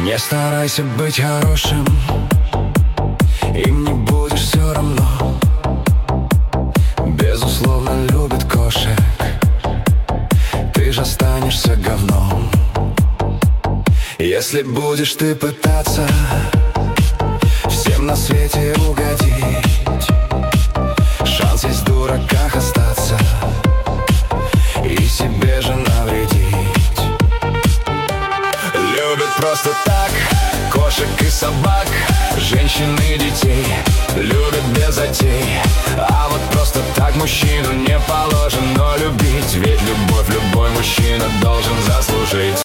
Не старайся быть хорошим, им не будешь все равно. Безусловно, любит кошек, ты же останешься говном. Если будешь ты пытаться всем на свете угодить, шанс есть в дураках остаться и себе же навредить. Любят просто так кошек и собак, женщин и детей, любят без затей. А вот просто так мужчину не положено любить, ведь любовь любой мужчина должен заслужить.